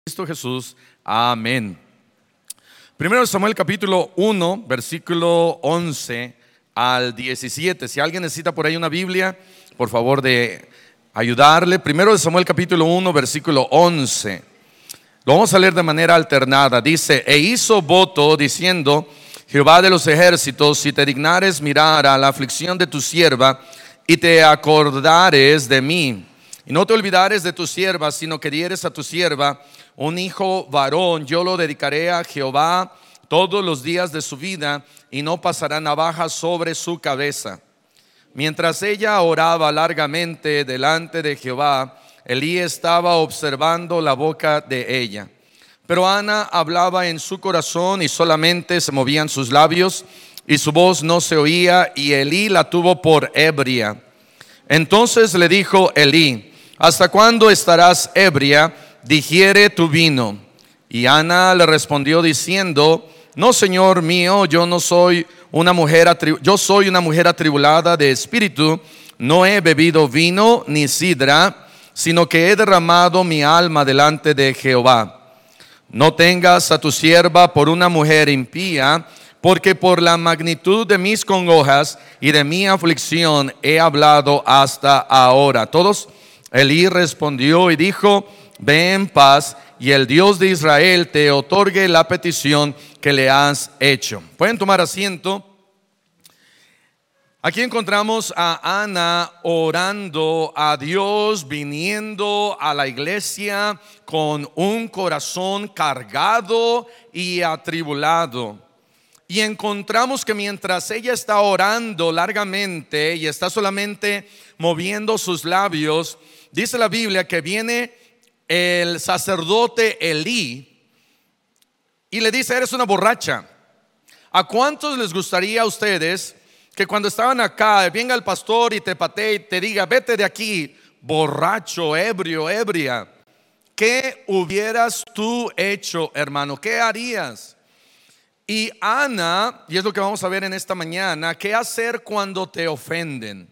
Cristo Jesús, amén. Primero Samuel capítulo 1, versículo 11 al 17. Si alguien necesita por ahí una Biblia, por favor de ayudarle. Primero Samuel capítulo 1, versículo 11. Lo vamos a leer de manera alternada. Dice: e hizo voto diciendo: Jehová de los ejércitos, si te dignares mirar a la aflicción de tu sierva y te acordares de mí, y no te olvidares de tu sierva, sino que dieres a tu sierva un hijo varón, yo lo dedicaré a Jehová todos los días de su vida, y no pasará navaja sobre su cabeza. Mientras ella oraba largamente delante de Jehová, Elí estaba observando la boca de ella. Pero Ana hablaba en su corazón y solamente se movían sus labios y su voz no se oía, y Elí la tuvo por ebria. Entonces le dijo Elí: ¿hasta cuándo estarás ebria? Digiere tu vino. Y Ana le respondió diciendo: no, señor mío, yo soy una mujer atribulada de espíritu. No he bebido vino ni sidra, sino que he derramado mi alma delante de Jehová. No tengas a tu sierva por una mujer impía, porque por la magnitud de mis congojas y de mi aflicción he hablado hasta ahora. Todos. Elí respondió y dijo: ve en paz, y el Dios de Israel te otorgue la petición que le has hecho. Pueden tomar asiento. Aquí encontramos a Ana orando a Dios, viniendo a la iglesia con un corazón cargado y atribulado. Y encontramos que mientras ella está orando largamente y está solamente moviendo sus labios, dice la Biblia que viene el sacerdote Elí y le dice: eres una borracha. ¿A cuántos les gustaría a ustedes que cuando estaban acá venga el pastor y te patee y te diga: vete de aquí, borracho, ebrio, ebria? ¿Qué hubieras tú hecho, hermano? ¿Qué harías? Y Ana, y es lo que vamos a ver en esta mañana, ¿qué hacer cuando te ofenden?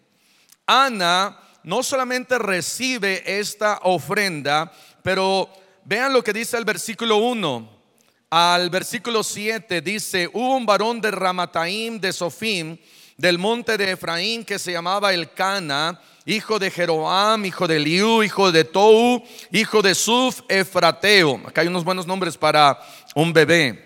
Ana no solamente recibe esta ofrenda, pero vean lo que dice el versículo 1 al versículo 7. Dice: hubo un varón de Ramataim de Sofim, del monte de Efraín, que se llamaba Elcana, hijo de Jeroam, hijo de Eliú, hijo de Tou, hijo de Suf, Efrateo. Acá hay unos buenos nombres para un bebé.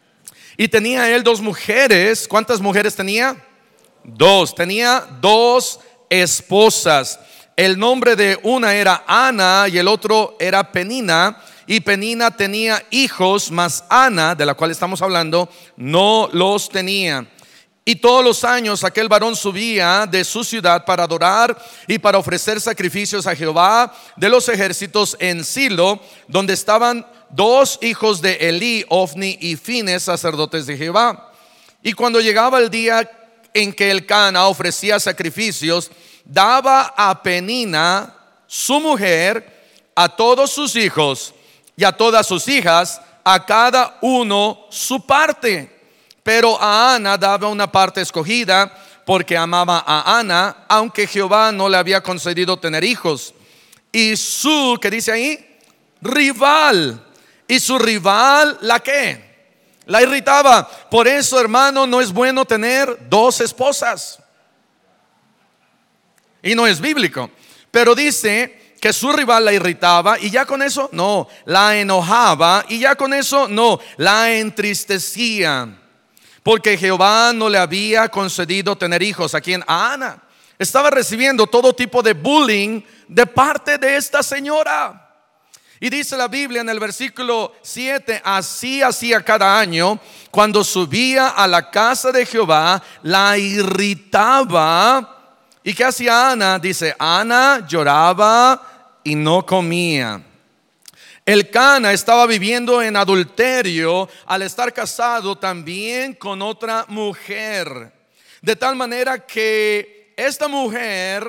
Y tenía él dos mujeres. ¿Cuántas mujeres tenía? Dos. Tenía dos esposas. El nombre de una era Ana y el otro era Penina. Y Penina tenía hijos, mas Ana, de la cual estamos hablando, no los tenía. Y todos los años aquel varón subía de su ciudad para adorar y para ofrecer sacrificios a Jehová de los ejércitos en Silo, donde estaban dos hijos de Elí, Ofni y Fines, sacerdotes de Jehová. Y cuando llegaba el día en que Elcana ofrecía sacrificios, daba a Penina, su mujer, a todos sus hijos y a todas sus hijas, a cada uno su parte. Pero a Ana daba una parte escogida, porque amaba a Ana, aunque Jehová no le había concedido tener hijos. Y su, ¿qué dice ahí? Rival. Y su rival, ¿la qué? La irritaba. Por eso, hermano, no es bueno tener dos esposas. Y no es bíblico. Pero dice que su rival la irritaba, y ya con eso no, la enojaba, y ya con eso no, la entristecía, porque Jehová no le había concedido tener hijos. ¿A quién? A Ana. Estaba recibiendo todo tipo de bullying de parte de esta señora. Y dice la Biblia en el versículo 7: así hacía cada año, cuando subía a la casa de Jehová, la irritaba. ¿Y qué hacía Ana? Dice: Ana lloraba y no comía. Elcana estaba viviendo en adulterio al estar casado también con otra mujer, de tal manera que esta mujer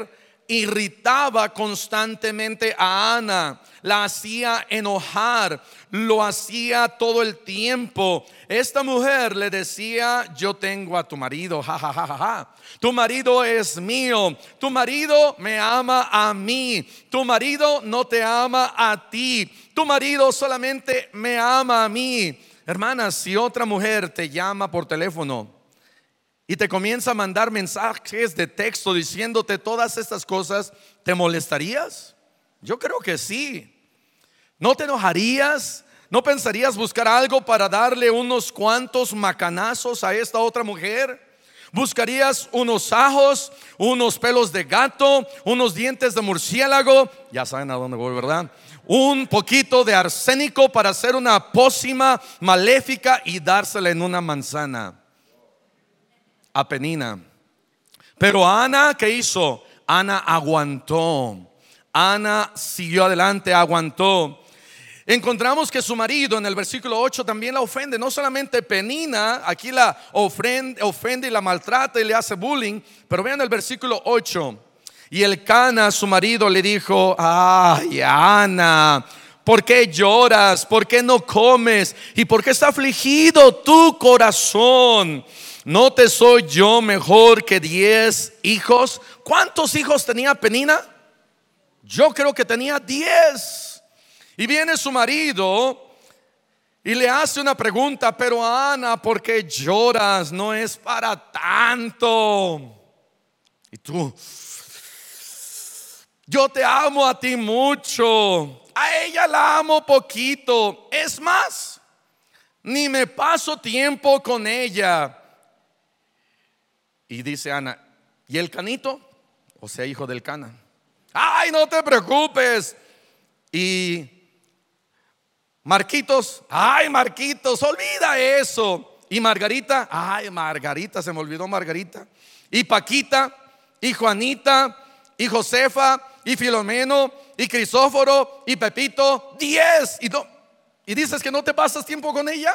irritaba constantemente a Ana, la hacía enojar, lo hacía todo el tiempo. Esta mujer le decía: yo tengo a tu marido, ja, ja, ja, ja, ja. Tu marido es mío, tu marido me ama a mí, tu marido no te ama a ti, tu marido solamente me ama a mí. Hermanas, si otra mujer te llama por teléfono y te comienza a mandar mensajes de texto diciéndote todas estas cosas, ¿te molestarías? Yo creo que sí. ¿No te enojarías? ¿No pensarías buscar algo para darle unos cuantos macanazos a esta otra mujer? ¿Buscarías unos ajos, unos pelos de gato, unos dientes de murciélago? Ya saben a dónde voy, ¿verdad? Un poquito de arsénico para hacer una pócima maléfica y dársela en una manzana a Penina. Pero Ana, ¿qué hizo? Ana aguantó. Ana siguió adelante, aguantó. Encontramos que su marido en el versículo 8 también la ofende. No solamente Penina, aquí la ofende y la maltrata y le hace bullying. Pero vean el versículo 8. Y Elcana, su marido, le dijo: ay, Ana, ¿por qué lloras? ¿Por qué no comes? ¿Y por qué está afligido tu corazón? ¿No te soy yo mejor que 10 hijos? ¿Cuántos hijos tenía Penina? Yo creo que tenía 10. Y viene su marido y le hace una pregunta: pero Ana, ¿por qué lloras? No es para tanto. Y tú: yo te amo a ti mucho, a ella la amo poquito. Es más, ni me paso tiempo con ella. Y dice Ana: ¿y el canito? O sea, hijo del Cana. Ay, no te preocupes. Y Marquitos, ay, Marquitos, olvida eso. Y Margarita, ay, Margarita, se me olvidó Margarita. Y Paquita, y Juanita, y Josefa, y Filomeno, y Crisóforo, y Pepito. 10. Y dices que no te pasas tiempo con ella.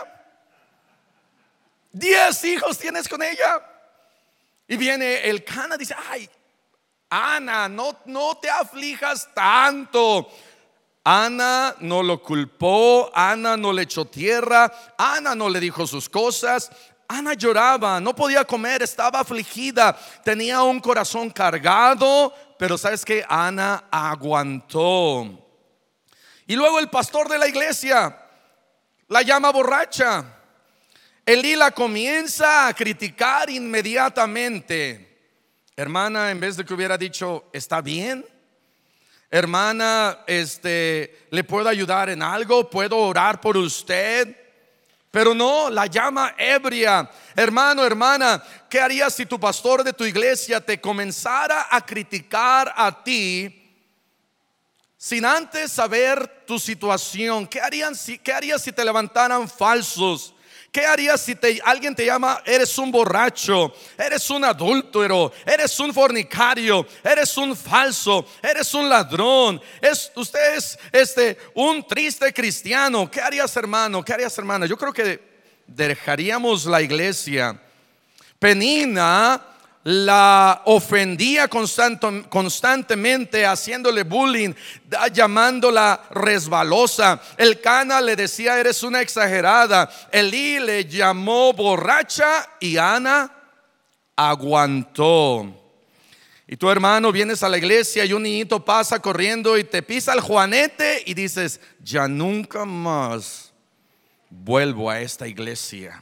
10 hijos tienes con ella. Y viene el Cana, dice: ay, Ana, no te aflijas tanto. Ana no lo culpó, Ana no le echó tierra, Ana no le dijo sus cosas. Ana lloraba, no podía comer, estaba afligida, tenía un corazón cargado. Pero ¿sabes qué? Ana aguantó. Y luego el pastor de la iglesia la llama borracha. Elí la comienza a criticar inmediatamente. Hermana, en vez de que hubiera dicho: está bien, hermana, ¿le puedo ayudar en algo? ¿Puedo orar por usted? Pero no, la llama ebria. Hermano, hermana, ¿qué harías si tu pastor de tu iglesia te comenzara a criticar a ti sin antes saber tu situación? ¿Qué harías si te levantaran falsos? ¿Qué harías si alguien te llama: eres un borracho, eres un adúltero, eres un fornicario, eres un falso, eres un ladrón, usted es un triste cristiano? ¿Qué harías, hermano? ¿Qué harías, hermana? Yo creo que dejaríamos la iglesia. Penina la ofendía constantemente, haciéndole bullying, llamándola resbalosa. El Cana le decía: eres una exagerada. Elí le llamó borracha y Ana aguantó. Y tu hermano, vienes a la iglesia y un niñito pasa corriendo y te pisa el juanete y dices: ya nunca más vuelvo a esta iglesia.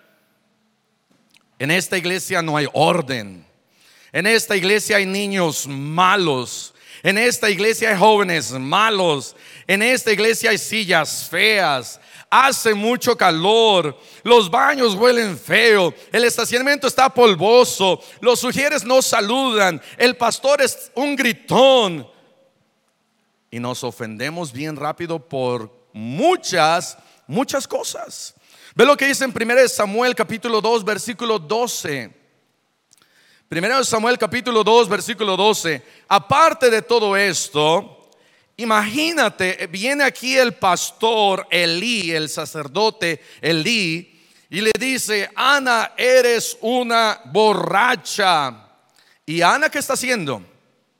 En esta iglesia no hay orden. En esta iglesia hay niños malos. En esta iglesia hay jóvenes malos. En esta iglesia hay sillas feas. Hace mucho calor. Los baños huelen feo. El estacionamiento está polvoso. Los sugieres no saludan. El pastor es un gritón. Y nos ofendemos bien rápido por muchas cosas. Ve lo que dice en 1 Samuel capítulo 2 versículo 12. 1 Samuel capítulo 2 versículo 12. Aparte de todo esto, imagínate, viene aquí el pastor Elí, el sacerdote Elí, y le dice: Ana, eres una borracha. ¿Y Ana qué está haciendo?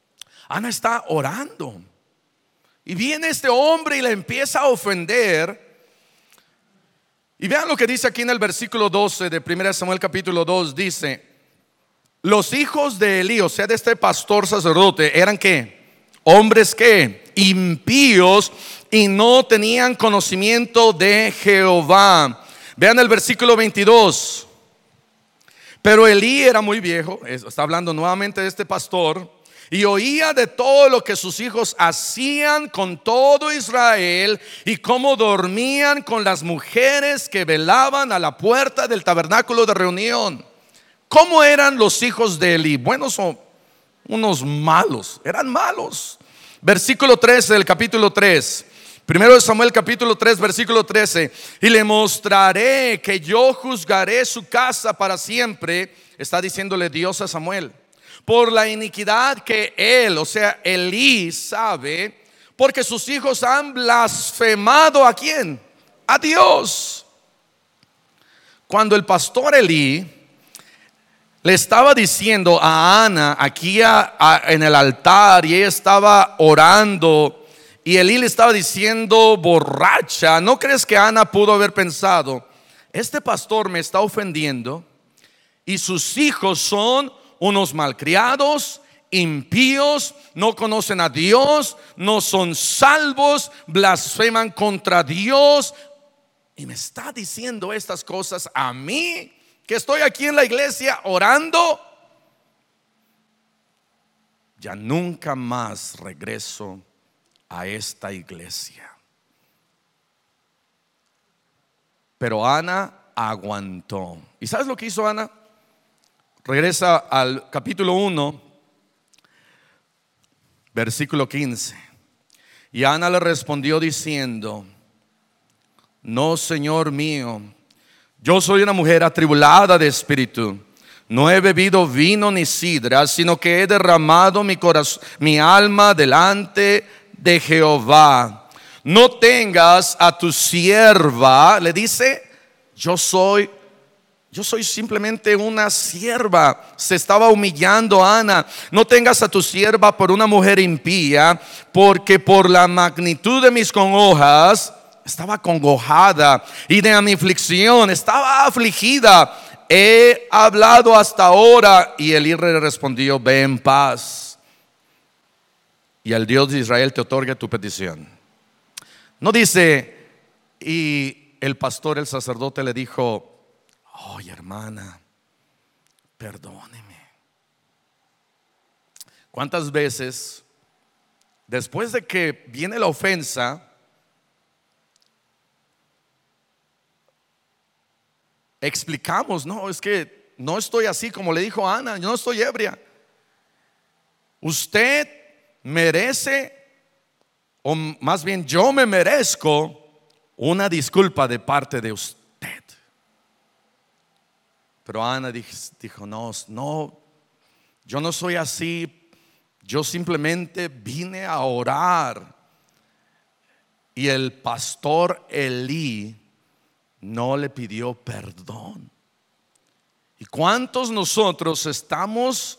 Ana está orando. Y viene este hombre y le empieza a ofender. Y vean lo que dice aquí en el versículo 12 de 1 Samuel capítulo 2. Dice: los hijos de Elí, o sea de este pastor sacerdote, eran ¿qué? Hombres que impíos y no tenían conocimiento de Jehová. Vean el versículo 22. Pero Elí era muy viejo, está hablando nuevamente de este pastor, y oía de todo lo que sus hijos hacían con todo Israel y cómo dormían con las mujeres que velaban a la puerta del tabernáculo de reunión. ¿Cómo eran los hijos de Elí? Buenos o unos malos, eran malos. Versículo 13 del capítulo 3. Primero de Samuel capítulo 3 versículo 13. Y le mostraré que yo juzgaré su casa para siempre, está diciéndole Dios a Samuel, por la iniquidad que él, o sea Elí, sabe, porque sus hijos han blasfemado ¿a quién? A Dios. Cuando el pastor Elí le estaba diciendo a Ana aquí en el altar, y ella estaba orando, y Elí le estaba diciendo borracha, ¿no crees que Ana pudo haber pensado: este pastor me está ofendiendo y sus hijos son unos malcriados, impíos, no conocen a Dios, no son salvos, blasfeman contra Dios, y me está diciendo estas cosas a mí, que estoy aquí en la iglesia orando? Ya nunca más regreso a esta iglesia. Pero Ana aguantó. ¿Y sabes lo que hizo Ana? Regresa al capítulo 1, versículo 15. Y Ana le respondió diciendo: no, Señor mío, yo soy una mujer atribulada de espíritu. No he bebido vino ni sidra, sino que he derramado mi alma delante de Jehová. No tengas a tu sierva, le dice, yo soy simplemente una sierva. Se estaba humillando Ana. No tengas a tu sierva por una mujer impía, porque por la magnitud de mis congojas, estaba congojada, y de mi aflicción estaba afligida. He hablado hasta ahora. Y Elí le respondió: ve en paz, y el Dios de Israel te otorgue tu petición. No dice: y el pastor, el sacerdote, le dijo: oye, hermana, perdóneme. ¿Cuántas veces después de que viene la ofensa, explicamos? No, es que no estoy así como le dijo Ana, yo no estoy ebria. Usted merece, o más bien yo me merezco una disculpa de parte de usted. Pero Ana dijo: no, yo no soy así, yo simplemente vine a orar. Y el pastor Elí no le pidió perdón. ¿Y cuántos nosotros estamos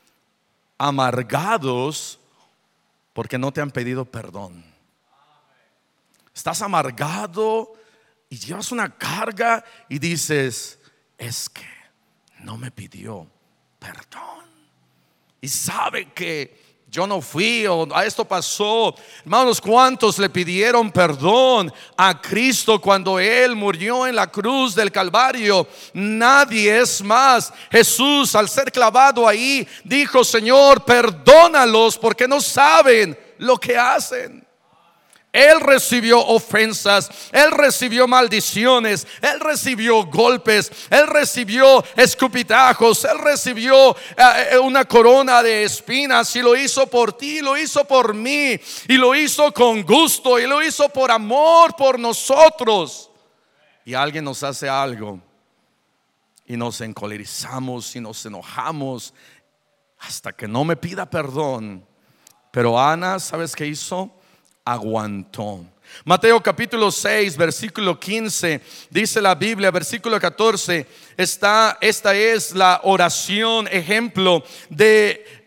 amargados porque no te han pedido perdón? Estás amargado y llevas una carga y dices: es que no me pidió perdón, y sabe que yo no fui, o a esto pasó. Hermanos, ¿cuántos le pidieron perdón a Cristo cuando Él murió en la cruz del Calvario? Nadie. Es más, Jesús, al ser clavado ahí, dijo: Señor, perdónalos porque no saben lo que hacen. Él recibió ofensas, Él recibió maldiciones, Él recibió golpes, Él recibió escupitajos, Él recibió una corona de espinas, y lo hizo por ti, lo hizo por mí, y lo hizo con gusto, y lo hizo por amor por nosotros. Y alguien nos hace algo y nos encolerizamos y nos enojamos hasta que no me pida perdón. Pero Ana, ¿sabes qué hizo? Aguantó. Mateo capítulo 6 versículo 15 dice la Biblia, versículo 14, esta es la oración ejemplo de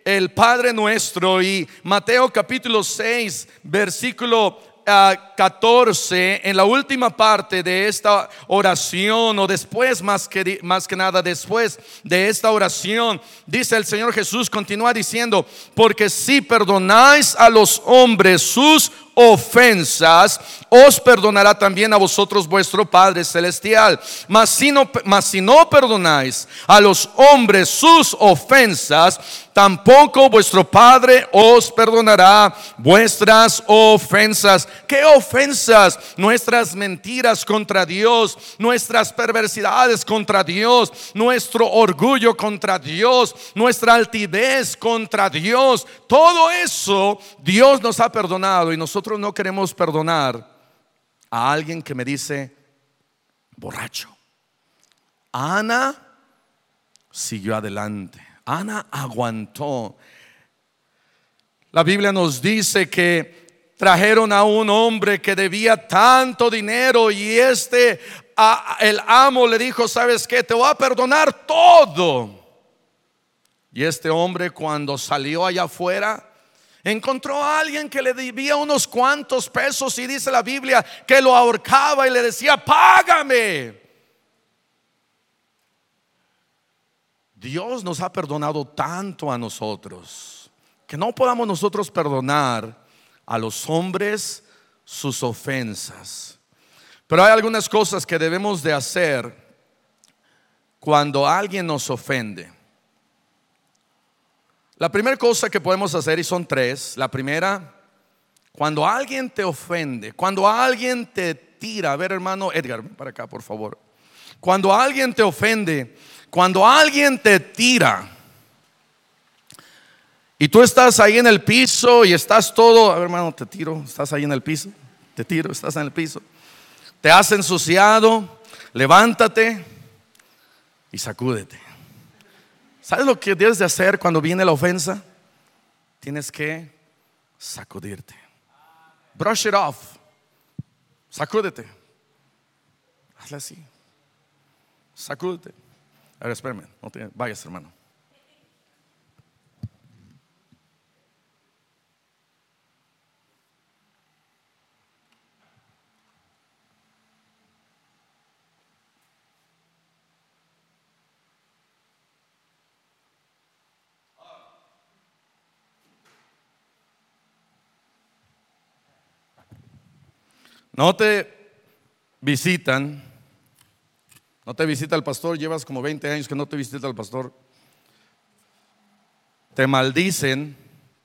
el Padre Nuestro y Mateo capítulo 6, versículo 14, en la última parte de esta oración, o después, más que nada después de esta oración, dice el Señor Jesús, continúa diciendo: porque si perdonáis a los hombres sus ofensas, os perdonará también a vosotros vuestro Padre Celestial. Mas si no perdonáis a los hombres sus ofensas, tampoco vuestro Padre os perdonará vuestras ofensas. ¿Qué ofensas? Nuestras mentiras contra Dios, nuestras perversidades contra Dios, nuestro orgullo contra Dios, nuestra altivez contra Dios. Todo eso Dios nos ha perdonado, y nosotros no queremos perdonar a alguien que me dice borracho. Ana siguió adelante. Ana aguantó. La Biblia nos dice que trajeron a un hombre que debía tanto dinero, y el amo le dijo: ¿sabes qué? Te voy a perdonar todo. Y este hombre, cuando salió allá afuera, encontró a alguien que le debía unos cuantos pesos, y dice la Biblia que lo ahorcaba y le decía: págame. Dios nos ha perdonado tanto a nosotros que no podamos nosotros perdonar a los hombres sus ofensas. Pero hay algunas cosas que debemos de hacer cuando alguien nos ofende. La primera cosa que podemos hacer, y son tres. La primera, cuando alguien te ofende, cuando alguien te tira. A ver, hermano Edgar, ven para acá por favor. Cuando alguien te ofende, cuando alguien te tira, y tú estás ahí en el piso y estás todo, a ver, hermano, te tiro, estás ahí en el piso, te tiro, estás en el piso, te has ensuciado, levántate y sacúdete. ¿Sabes lo que debes de hacer cuando viene la ofensa? Tienes que sacudirte. Brush it off. Sacúdete. Hazle así. Sacúdete. A ver, espérame, no te vayas, hermano. No te visitan, no te visita el pastor, llevas como 20 años que no te visita el pastor. Te maldicen,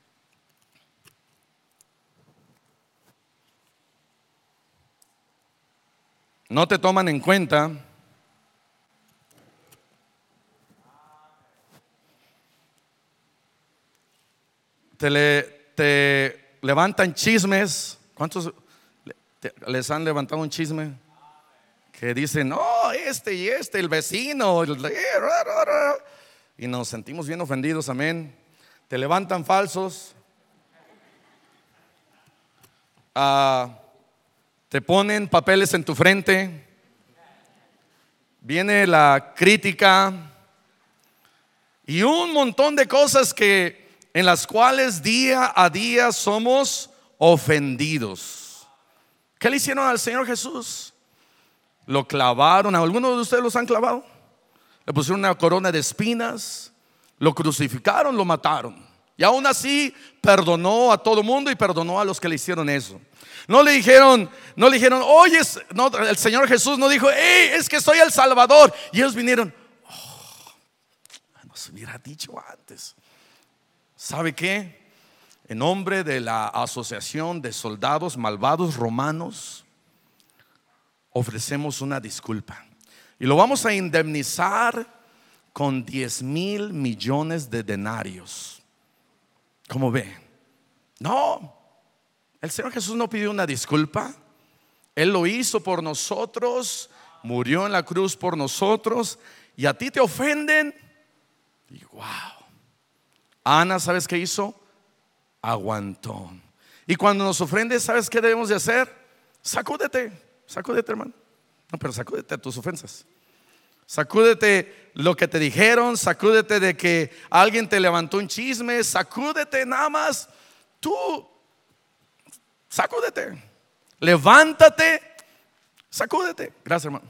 no te toman en cuenta, te levantan chismes. ¿Cuántos les han levantado un chisme? Que dicen: no, y el vecino, y nos sentimos bien ofendidos, amén. Te levantan falsos, te ponen papeles en tu frente, viene la crítica y un montón de cosas en las cuales día a día somos ofendidos. ¿Qué le hicieron al Señor Jesús? Lo clavaron. ¿A algunos de ustedes los han clavado? Le pusieron una corona de espinas, lo crucificaron, lo mataron. Y aún así perdonó a todo mundo y perdonó a los que le hicieron eso. No le dijeron, oye, no, el Señor Jesús no dijo: hey, es que soy el Salvador. Y ellos vinieron: nos hubiera dicho antes. ¿Sabe qué? En nombre de la Asociación de Soldados Malvados Romanos, ofrecemos una disculpa y lo vamos a indemnizar con 10,000 millones de denarios. ¿Cómo ve? No, el Señor Jesús no pidió una disculpa. Él lo hizo por nosotros, murió en la cruz por nosotros. Y a ti te ofenden. Y wow. Ana, ¿sabes qué hizo? Aguantó. Y cuando nos ofende, ¿sabes qué debemos de hacer? Sacúdete, hermano. No, pero sacúdete tus ofensas. Sacúdete lo que te dijeron, sacúdete de que alguien te levantó un chisme, sacúdete nada más. Tú, sacúdete, levántate, sacúdete. Gracias, hermano.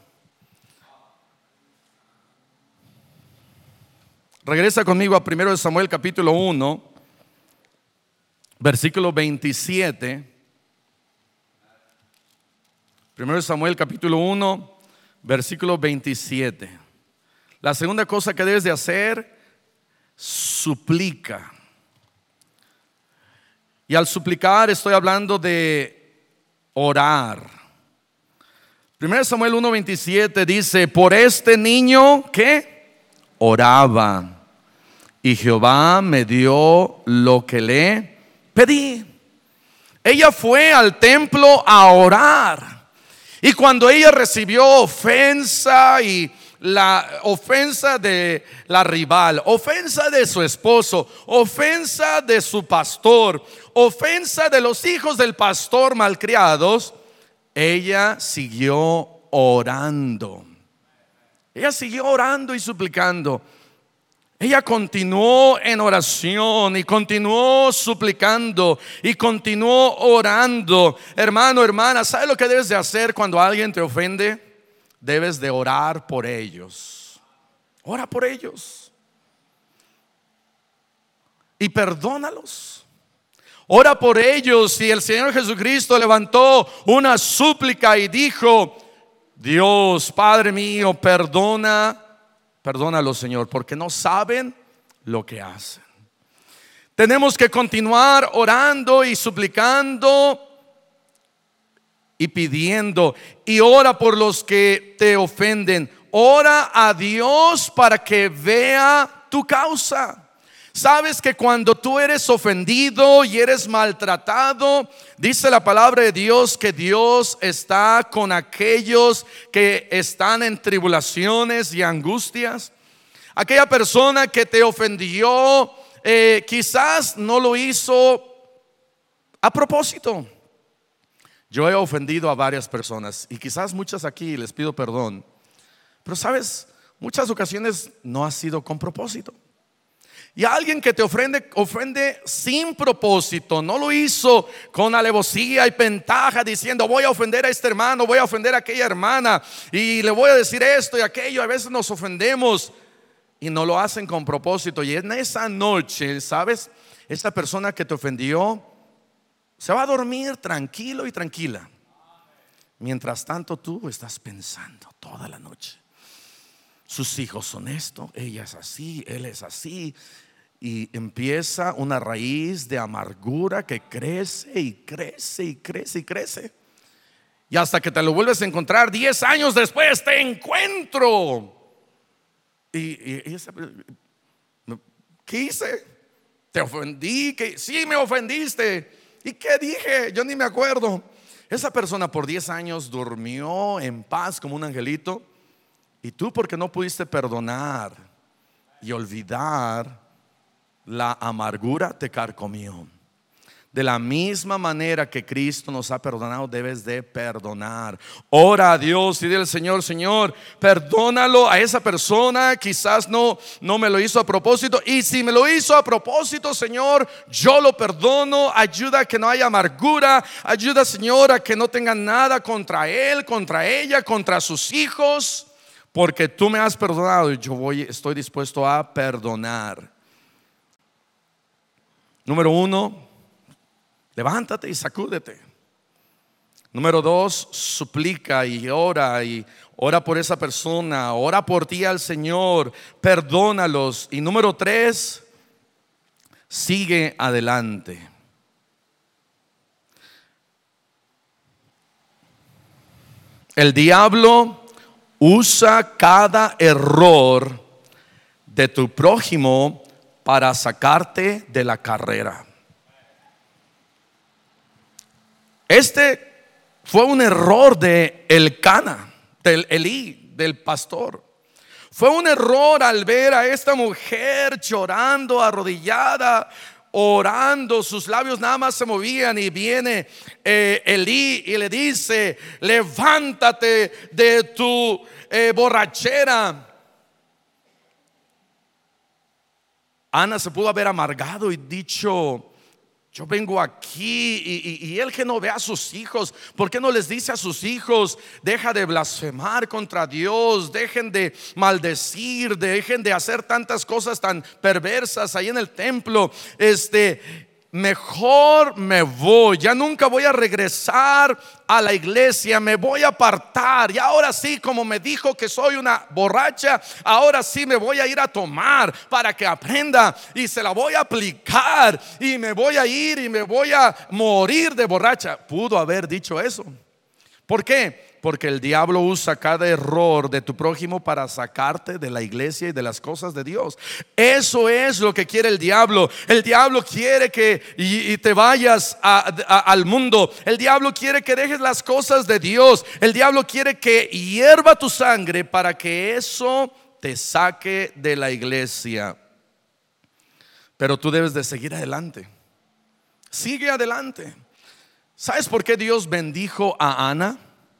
Regresa conmigo a 1 Samuel capítulo 1, versículo 27. 1 Samuel capítulo 1, versículo 27. La segunda cosa que debes de hacer, suplica. Y al suplicar estoy hablando de orar. 1 Samuel 1, 27 dice: por este niño que oraba, y Jehová me dio lo que le pedí. Ella fue al templo a orar. Y cuando ella recibió ofensa, y la ofensa de la rival, ofensa de su esposo, ofensa de su pastor, ofensa de los hijos del pastor malcriados, ella siguió orando. Ella siguió orando y suplicando. Ella continuó en oración y continuó suplicando y continuó orando. Hermano, hermana, ¿sabes lo que debes de hacer cuando alguien te ofende? Debes de orar por ellos. Ora por ellos y perdónalos. Ora por ellos. Y el Señor Jesucristo levantó una súplica y dijo: Dios, Padre mío, perdónalos, Señor, porque no saben lo que hacen. Tenemos que continuar orando y suplicando y pidiendo. Y ora por los que te ofenden. Ora a Dios para que vea tu causa. Sabes que cuando tú eres ofendido y eres maltratado, dice la palabra de Dios que Dios está con aquellos que están en tribulaciones y angustias. Aquella persona que te ofendió, quizás no lo hizo a propósito. Yo he ofendido a varias personas y quizás muchas aquí, les pido perdón. Pero sabes, muchas ocasiones no ha sido con propósito. Y alguien que te ofende sin propósito, no lo hizo con alevosía y ventaja, diciendo: voy a ofender a este hermano, voy a ofender a aquella hermana y le voy a decir esto y aquello. A veces nos ofendemos y no lo hacen con propósito. Y en esa noche, ¿sabes? Esa persona que te ofendió se va a dormir tranquilo y tranquila. Mientras tanto tú estás pensando toda la noche: sus hijos son esto, ella es así, él es así. Y empieza una raíz de amargura que crece y crece y crece y crece. Y hasta que te lo vuelves a encontrar 10 años después, te encuentro. ¿Qué hice? ¿Te ofendí? Sí, me ofendiste. ¿Y qué dije? Yo ni me acuerdo. Esa persona por 10 años durmió en paz como un angelito. Y tú, porque no pudiste perdonar y olvidar, la amargura te carcomió. De la misma manera que Cristo nos ha perdonado, debes de perdonar. Ora a Dios y dile: Señor, Señor, perdónalo a esa persona. Quizás no me lo hizo a propósito. Y si me lo hizo a propósito, Señor, yo lo perdono. Ayuda a que no haya amargura. Ayuda, Señor, a que no tenga nada contra él, contra ella, contra sus hijos. Porque tú me has perdonado y estoy dispuesto a perdonar. Número 1, levántate y sacúdete. Número 2, suplica y ora por esa persona. Ora por ti al Señor, perdónalos. Y número 3, sigue adelante. El diablo usa cada error de tu prójimo para sacarte de la carrera. Este fue un error de Elcana, del Elí, del pastor. Fue un error al ver a esta mujer llorando, arrodillada, orando. Sus labios nada más se movían y viene Elí y le dice: levántate de tu borrachera. Ana se pudo haber amargado y dicho: yo vengo aquí y él que no ve a sus hijos, ¿por qué no les dice a sus hijos: deja de blasfemar contra Dios, dejen de maldecir, dejen de hacer tantas cosas tan perversas ahí en el templo? Mejor me voy, ya nunca voy a regresar a la iglesia, me voy a apartar. Y ahora sí, como me dijo que soy una borracha, ahora sí me voy a ir a tomar para que aprenda, y se la voy a aplicar, y me voy a ir y me voy a morir de borracha. Pudo haber dicho eso. ¿Por qué? Porque el diablo usa cada error de tu prójimo para sacarte de la iglesia y de las cosas de Dios. Eso es lo que quiere el diablo. El diablo quiere que y te vayas al mundo. El diablo quiere que dejes las cosas de Dios. El diablo quiere que hierva tu sangre para que eso te saque de la iglesia. Pero tú debes de seguir adelante. Sigue adelante. ¿Sabes por qué Dios bendijo a Ana?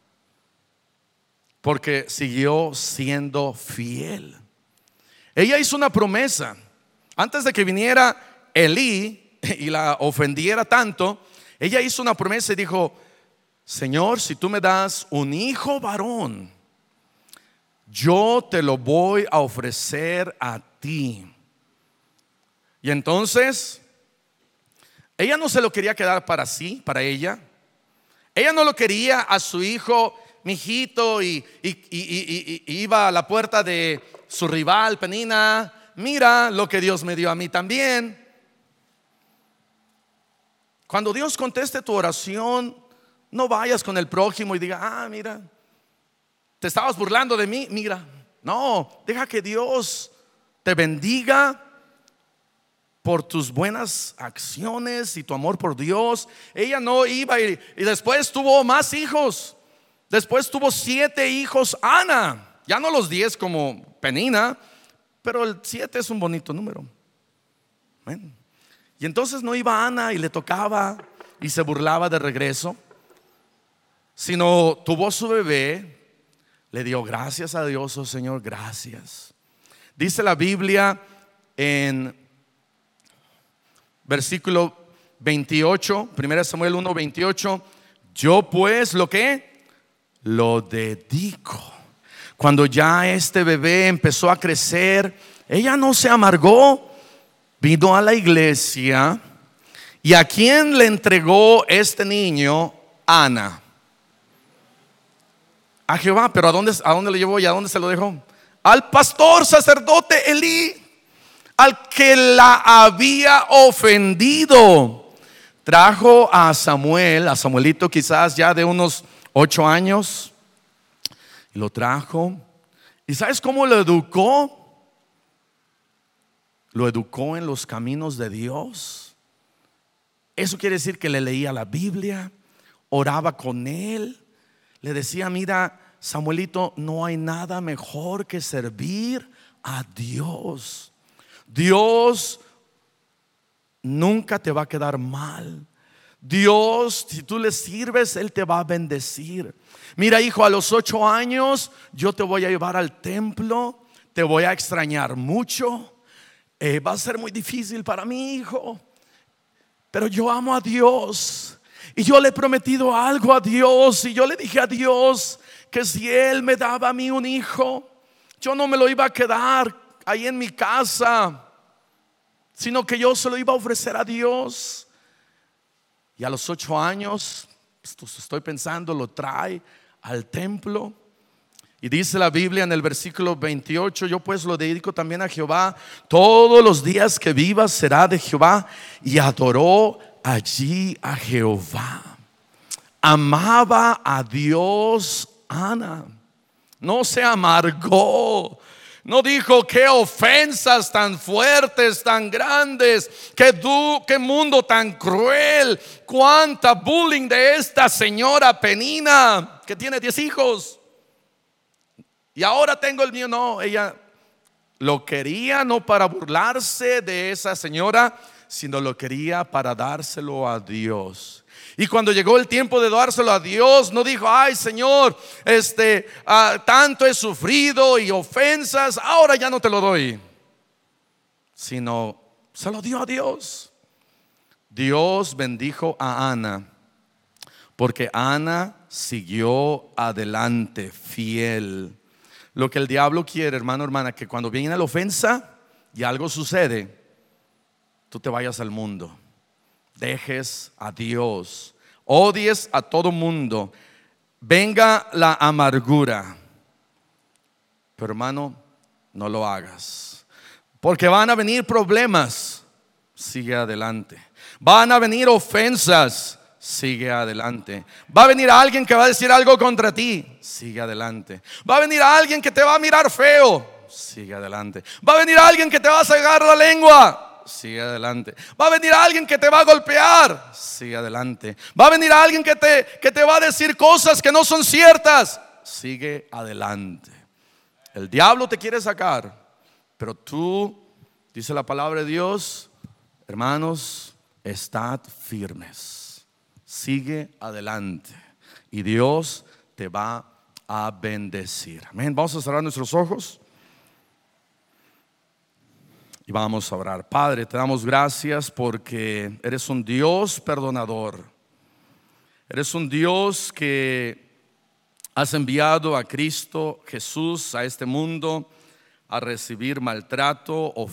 Porque siguió siendo fiel. Ella hizo una promesa antes de que viniera Elí y la ofendiera tanto. Ella hizo una promesa y dijo: Señor, si tú me das un hijo varón, yo te lo voy a ofrecer a ti. Y entonces ella no se lo quería quedar para sí, para ella. Ella no lo quería a su hijo, mi hijito, y iba a la puerta de su rival, Penina: mira lo que Dios me dio a mí también. Cuando Dios conteste tu oración, no vayas con el prójimo y diga: mira, te estabas burlando de mí, mira. No, deja que Dios te bendiga por tus buenas acciones y tu amor por Dios. Ella no iba y después tuvo más hijos. Después tuvo 7 hijos Ana. Ya no los 10 como Penina, pero el 7 es un bonito número. Bueno, y entonces no iba Ana y le tocaba y se burlaba de regreso, sino tuvo su bebé, le dio gracias a Dios: oh Señor, gracias. Dice la Biblia en versículo 28, 1 Samuel 1:28: yo pues lo dedico. Cuando ya este bebé empezó a crecer, ella no se amargó, vino a la iglesia. ¿Y a quién le entregó este niño? Ana. A Jehová. Pero ¿a dónde le llevó y a dónde se lo dejó? Al pastor sacerdote Elí, al que la había ofendido. Trajo a Samuelito, quizás ya de unos 8 años, y lo trajo. ¿Y sabes cómo lo educó? Lo educó en los caminos de Dios. Eso quiere decir que le leía la Biblia, oraba con él, le decía: mira, Samuelito, no hay nada mejor que servir a Dios. Dios nunca te va a quedar mal. Dios, si tú le sirves, Él te va a bendecir. Mira, hijo, a los 8 años yo te voy a llevar al templo. Te voy a extrañar mucho. Va a ser muy difícil para mí, hijo, pero yo amo a Dios y yo le he prometido algo a Dios. Y yo le dije a Dios que si Él me daba a mí un hijo, yo no me lo iba a quedar ahí en mi casa, sino que yo se lo iba a ofrecer a Dios. Y a los 8 años, estoy pensando, lo trae al templo. Y dice la Biblia en el versículo 28: yo pues lo dedico también a Jehová, todos los días que viva será de Jehová. Y adoró allí a Jehová. Amaba a Dios Ana. No se amargó. No dijo: qué ofensas tan fuertes, tan grandes, qué mundo tan cruel, cuánta bullying de esta señora Penina, que tiene 10 hijos y ahora tengo el mío. No, ella lo quería no para burlarse de esa señora, sino lo quería para dárselo a Dios. Y cuando llegó el tiempo de dárselo a Dios, no dijo: ay, Señor, tanto he sufrido y ofensas, ahora ya no te lo doy. Sino Se lo dio a Dios. Dios bendijo a Ana porque Ana siguió adelante, fiel. Lo que el diablo quiere, hermano, hermana, que cuando viene la ofensa y algo sucede, tú te vayas al mundo, dejes a Dios, odies a todo mundo, venga la amargura. Pero hermano, no lo hagas, porque van a venir problemas. Sigue adelante. Van a venir ofensas. Sigue adelante. Va a venir alguien que va a decir algo contra ti. Sigue adelante. Va a venir alguien que te va a mirar feo. Sigue adelante. Va a venir alguien que te va a sacar la lengua. Sigue adelante. Va a venir alguien que te va a golpear. Sigue adelante. Va a venir alguien que te va a decir cosas que no son ciertas. Sigue adelante. El diablo te quiere sacar, pero tú, dice la palabra de Dios, hermanos, estad firmes. Sigue adelante y Dios te va a bendecir. Amén. Vamos a cerrar nuestros ojos y vamos a orar. Padre, te damos gracias porque eres un Dios perdonador. Eres un Dios que has enviado a Cristo Jesús a este mundo a recibir maltrato,